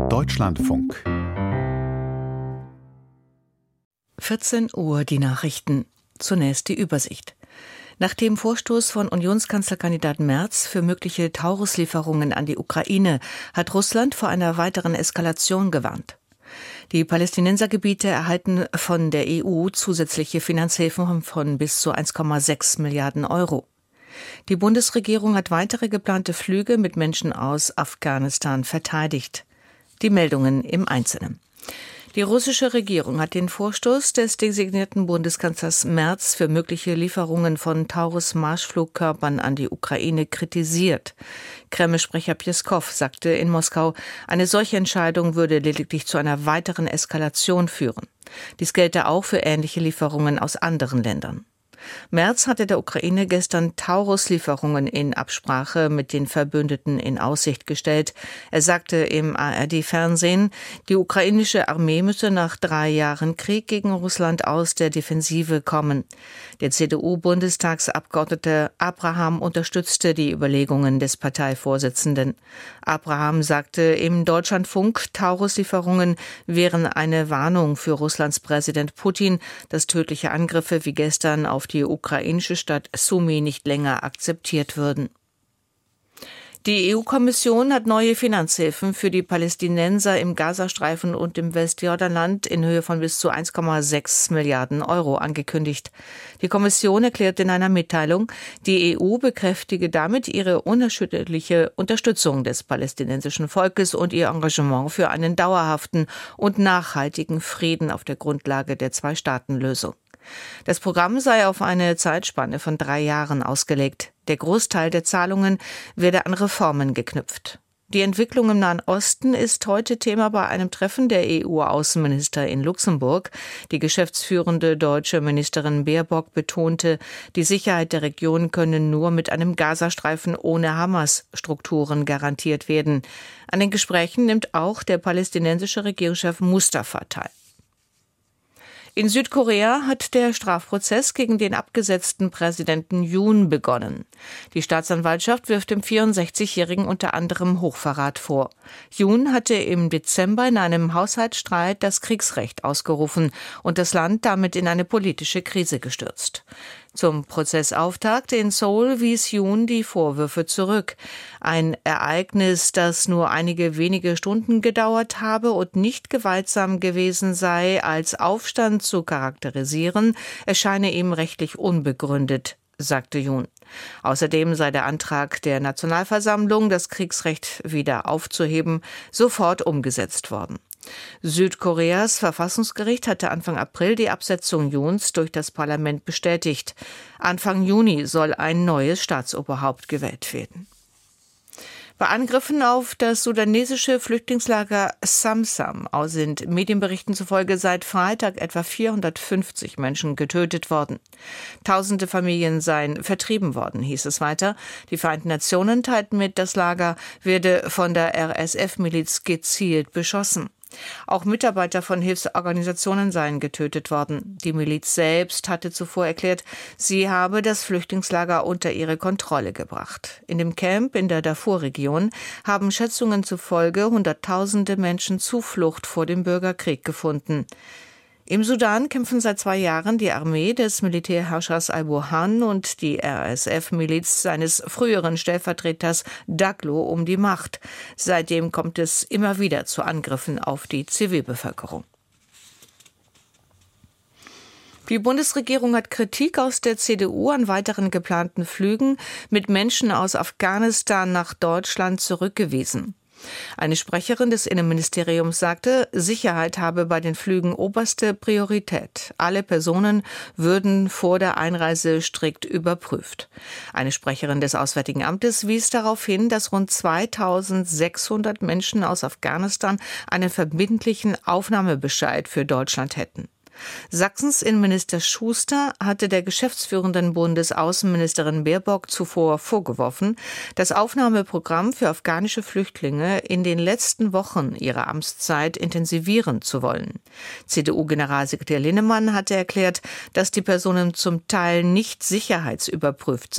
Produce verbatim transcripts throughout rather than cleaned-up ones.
Deutschlandfunk. vierzehn Uhr die Nachrichten. Zunächst die Übersicht. Nach dem Vorstoß von Unionskanzlerkandidat Merz für mögliche Tauruslieferungen an die Ukraine hat Russland vor einer weiteren Eskalation gewarnt. Die Palästinensergebiete erhalten von der E U zusätzliche Finanzhilfen von bis zu eins Komma sechs Milliarden Euro. Die Bundesregierung hat weitere geplante Flüge mit Menschen aus Afghanistan verteidigt. Die Meldungen im Einzelnen. Die russische Regierung hat den Vorstoß des designierten Bundeskanzlers Merz für mögliche Lieferungen von Taurus-Marschflugkörpern an die Ukraine kritisiert. Kreml-Sprecher Pjeskow sagte in Moskau, eine solche Entscheidung würde lediglich zu einer weiteren Eskalation führen. Dies gelte auch für ähnliche Lieferungen aus anderen Ländern. Merz hatte der Ukraine gestern Taurus-Lieferungen in Absprache mit den Verbündeten in Aussicht gestellt. Er sagte im A R D-Fernsehen, die ukrainische Armee müsse nach drei Jahren Krieg gegen Russland aus der Defensive kommen. Der C D U-Bundestagsabgeordnete Abraham unterstützte die Überlegungen des Parteivorsitzenden. Abraham sagte im Deutschlandfunk, Taurus-Lieferungen wären eine Warnung für Russlands Präsident Putin, dass tödliche Angriffe wie gestern auf die ukrainische Stadt Sumy nicht länger akzeptiert würden. Die E U-Kommission hat neue Finanzhilfen für die Palästinenser im Gazastreifen und im Westjordanland in Höhe von bis zu eins Komma sechs Milliarden Euro angekündigt. Die Kommission erklärt in einer Mitteilung, die E U bekräftige damit ihre unerschütterliche Unterstützung des palästinensischen Volkes und ihr Engagement für einen dauerhaften und nachhaltigen Frieden auf der Grundlage der Zwei-Staaten-Lösung. Das Programm sei auf eine Zeitspanne von drei Jahren ausgelegt. Der Großteil der Zahlungen werde an Reformen geknüpft. Die Entwicklung im Nahen Osten ist heute Thema bei einem Treffen der E U-Außenminister in Luxemburg. Die geschäftsführende deutsche Ministerin Baerbock betonte, die Sicherheit der Region könne nur mit einem Gazastreifen ohne Hamas-Strukturen garantiert werden. An den Gesprächen nimmt auch der palästinensische Regierungschef Mustafa teil. In Südkorea hat der Strafprozess gegen den abgesetzten Präsidenten Yoon begonnen. Die Staatsanwaltschaft wirft dem vierundsechzigjährigen unter anderem Hochverrat vor. Yoon hatte im Dezember in einem Haushaltsstreit das Kriegsrecht ausgerufen und das Land damit in eine politische Krise gestürzt. Zum Prozessauftakt in Seoul wies Yoon die Vorwürfe zurück. Ein Ereignis, das nur einige wenige Stunden gedauert habe und nicht gewaltsam gewesen sei, als Aufstand zu charakterisieren, erscheine ihm rechtlich unbegründet, sagte Yoon. Außerdem sei der Antrag der Nationalversammlung, das Kriegsrecht wieder aufzuheben, sofort umgesetzt worden. Südkoreas Verfassungsgericht hatte Anfang April die Absetzung Yoons durch das Parlament bestätigt. Anfang Juni soll ein neues Staatsoberhaupt gewählt werden. Bei Angriffen auf das sudanesische Flüchtlingslager Samsam sind Medienberichten zufolge seit Freitag etwa vierhundertfünfzig Menschen getötet worden. Tausende Familien seien vertrieben worden, hieß es weiter. Die Vereinten Nationen teilten mit, das Lager werde von der R S F-Miliz gezielt beschossen. Auch Mitarbeiter von Hilfsorganisationen seien getötet worden. Die Miliz selbst hatte zuvor erklärt, sie habe das Flüchtlingslager unter ihre Kontrolle gebracht. In dem Camp in der Darfur-Region haben Schätzungen zufolge Hunderttausende Menschen Zuflucht vor dem Bürgerkrieg gefunden. Im Sudan kämpfen seit zwei Jahren die Armee des Militärherrschers al-Burhan und die R S F-Miliz seines früheren Stellvertreters Daglo um die Macht. Seitdem kommt es immer wieder zu Angriffen auf die Zivilbevölkerung. Die Bundesregierung hat Kritik aus der C D U an weiteren geplanten Flügen mit Menschen aus Afghanistan nach Deutschland zurückgewiesen. Eine Sprecherin des Innenministeriums sagte, Sicherheit habe bei den Flügen oberste Priorität. Alle Personen würden vor der Einreise strikt überprüft. Eine Sprecherin des Auswärtigen Amtes wies darauf hin, dass rund zweitausendsechshundert Menschen aus Afghanistan einen verbindlichen Aufnahmebescheid für Deutschland hätten. Sachsens Innenminister Schuster hatte der geschäftsführenden Bundesaußenministerin Baerbock zuvor vorgeworfen, das Aufnahmeprogramm für afghanische Flüchtlinge in den letzten Wochen ihrer Amtszeit intensivieren zu wollen. C D U-Generalsekretär Linnemann hatte erklärt, dass die Personen zum Teil nicht sicherheitsüberprüft seien.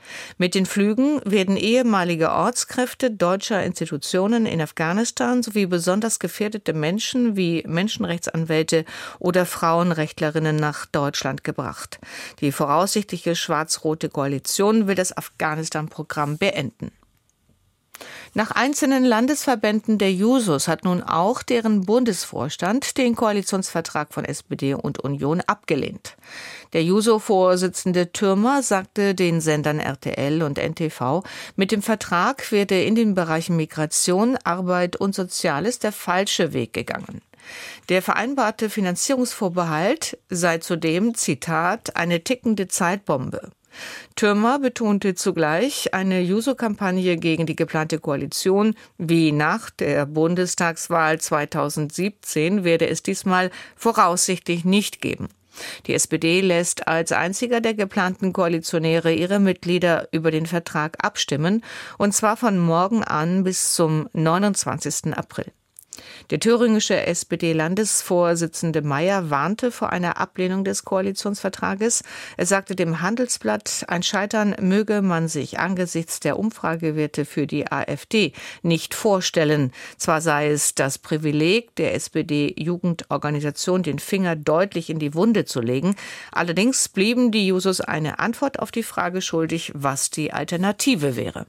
Mit den Flügen werden ehemalige Ortskräfte deutscher Institutionen in Afghanistan sowie besonders gefährdete Menschen wie Menschenrechtsanwälte oder Frauenrechtlerinnen nach Deutschland gebracht. Die voraussichtliche schwarz-rote Koalition will das Afghanistan-Programm beenden. Nach einzelnen Landesverbänden der Jusos hat nun auch deren Bundesvorstand den Koalitionsvertrag von S P D und Union abgelehnt. Der Juso-Vorsitzende Türmer sagte den Sendern R T L und N T V, mit dem Vertrag werde in den Bereichen Migration, Arbeit und Soziales der falsche Weg gegangen. Der vereinbarte Finanzierungsvorbehalt sei zudem, Zitat, eine tickende Zeitbombe. Türmer betonte zugleich, eine Juso-Kampagne gegen die geplante Koalition wie nach der Bundestagswahl zweitausendsiebzehn werde es diesmal voraussichtlich nicht geben. Die S P D lässt als einziger der geplanten Koalitionäre ihre Mitglieder über den Vertrag abstimmen, und zwar von morgen an bis zum neunundzwanzigsten April. Der thüringische S P D-Landesvorsitzende Mayer warnte vor einer Ablehnung des Koalitionsvertrages. Er sagte dem Handelsblatt, ein Scheitern möge man sich angesichts der Umfragewerte für die AfD nicht vorstellen. Zwar sei es das Privileg der S P D-Jugendorganisation, den Finger deutlich in die Wunde zu legen. Allerdings blieben die Jusos eine Antwort auf die Frage schuldig, was die Alternative wäre.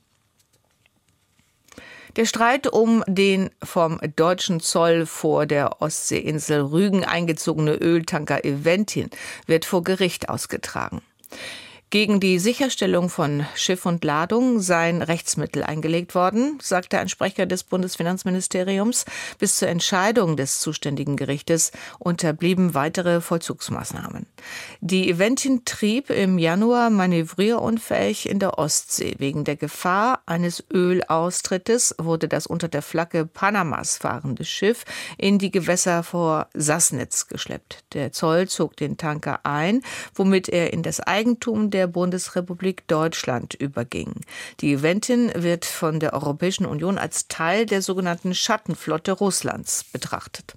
Der Streit um den vom deutschen Zoll vor der Ostseeinsel Rügen eingezogene Öltanker Eventin wird vor Gericht ausgetragen. Gegen die Sicherstellung von Schiff und Ladung seien Rechtsmittel eingelegt worden, sagte ein Sprecher des Bundesfinanzministeriums. Bis zur Entscheidung des zuständigen Gerichtes unterblieben weitere Vollzugsmaßnahmen. Die Eventin trieb im Januar manövrierunfähig in der Ostsee. Wegen der Gefahr eines Ölaustrittes wurde das unter der Flagge Panamas fahrende Schiff in die Gewässer vor Sassnitz geschleppt. Der Zoll zog den Tanker ein, womit er in das Eigentum der Bundesrepublik Deutschland überging. Die Eventin wird von der Europäischen Union als Teil der sogenannten Schattenflotte Russlands betrachtet.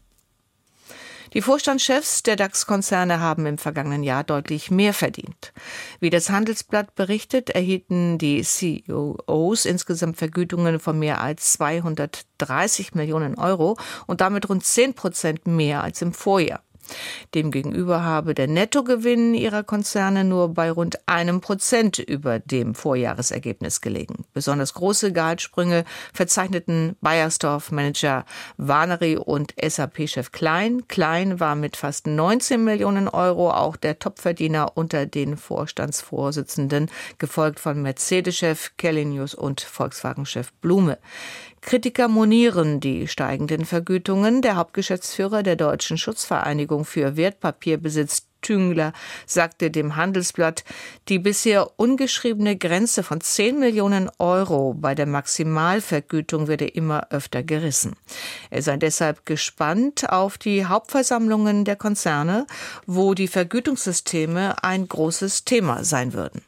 Die Vorstandschefs der DAX-Konzerne haben im vergangenen Jahr deutlich mehr verdient. Wie das Handelsblatt berichtet, erhielten die C E Os insgesamt Vergütungen von mehr als zweihundertdreißig Millionen Euro und damit rund zehn Prozent mehr als im Vorjahr. Demgegenüber habe der Nettogewinn ihrer Konzerne nur bei rund einem Prozent über dem Vorjahresergebnis gelegen. Besonders große Gehaltssprünge verzeichneten Beiersdorf-Manager Warnery und S A P-Chef Klein. Klein war mit fast neunzehn Millionen Euro auch der Topverdiener unter den Vorstandsvorsitzenden, gefolgt von Mercedes-Chef Källenius und Volkswagen-Chef Blume. Kritiker monieren die steigenden Vergütungen. Der Hauptgeschäftsführer der Deutschen Schutzvereinigung für Wertpapierbesitz, Tüngler, sagte dem Handelsblatt, die bisher ungeschriebene Grenze von zehn Millionen Euro bei der Maximalvergütung werde immer öfter gerissen. Er sei deshalb gespannt auf die Hauptversammlungen der Konzerne, wo die Vergütungssysteme ein großes Thema sein würden.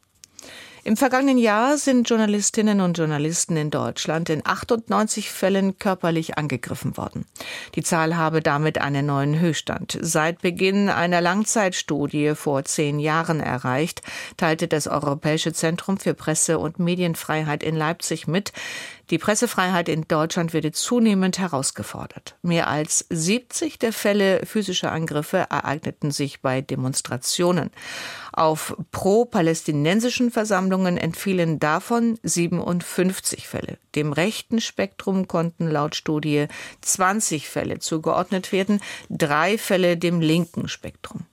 Im vergangenen Jahr sind Journalistinnen und Journalisten in Deutschland in achtundneunzig Fällen körperlich angegriffen worden. Die Zahl habe damit einen neuen Höchststand seit Beginn einer Langzeitstudie vor zehn Jahren erreicht, teilte das Europäische Zentrum für Presse- und Medienfreiheit in Leipzig mit. Die Pressefreiheit in Deutschland werde zunehmend herausgefordert. Mehr als siebzig der Fälle physischer Angriffe ereigneten sich bei Demonstrationen. Auf pro-palästinensischen Versammlungen entfielen davon siebenundfünfzig Fälle. Dem rechten Spektrum konnten laut Studie zwanzig Fälle zugeordnet werden, drei Fälle dem linken Spektrum.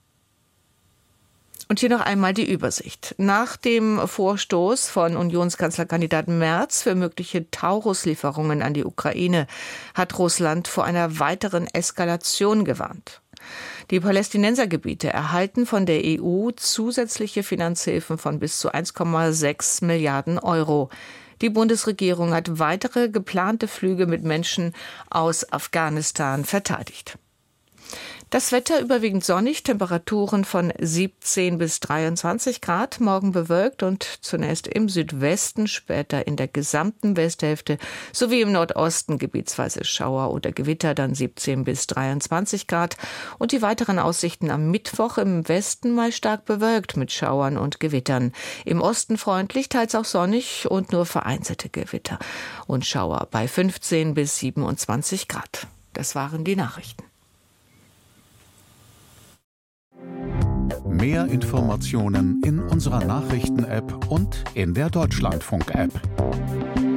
Und hier noch einmal die Übersicht. Nach dem Vorstoß von Unionskanzlerkandidaten Merz für mögliche Taurus-Lieferungen an die Ukraine hat Russland vor einer weiteren Eskalation gewarnt. Die Palästinensergebiete erhalten von der E U zusätzliche Finanzhilfen von bis zu eins Komma sechs Milliarden Euro. Die Bundesregierung hat weitere geplante Flüge mit Menschen aus Afghanistan verteidigt. Das Wetter überwiegend sonnig, Temperaturen von siebzehn bis dreiundzwanzig Grad, morgen bewölkt und zunächst im Südwesten, später in der gesamten Westhälfte sowie im Nordosten gebietsweise Schauer oder Gewitter, dann siebzehn bis dreiundzwanzig Grad. Und die weiteren Aussichten am Mittwoch im Westen mal stark bewölkt mit Schauern und Gewittern. Im Osten freundlich, teils auch sonnig und nur vereinzelte Gewitter und Schauer bei fünfzehn bis siebenundzwanzig Grad. Das waren die Nachrichten. Mehr Informationen in unserer Nachrichten-App und in der Deutschlandfunk-App.